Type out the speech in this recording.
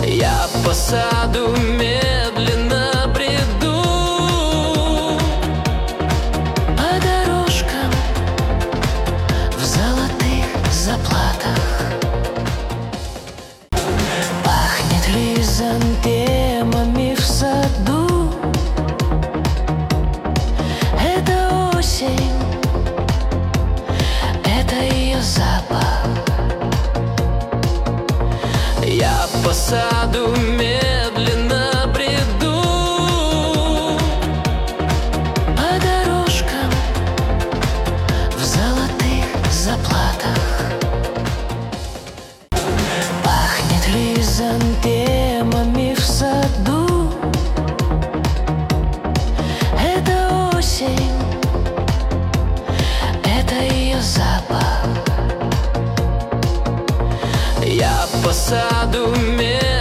Я по саду медленно бреду, по дорожкам в золотых заплатах. Пахнет хризантемами в саду. Это осень, это ее запах. Я по саду медленно бреду, по дорожкам в золотых заплатах. Пахнет хризантемами в саду. Это осень, это ее запах. Я по саду медленно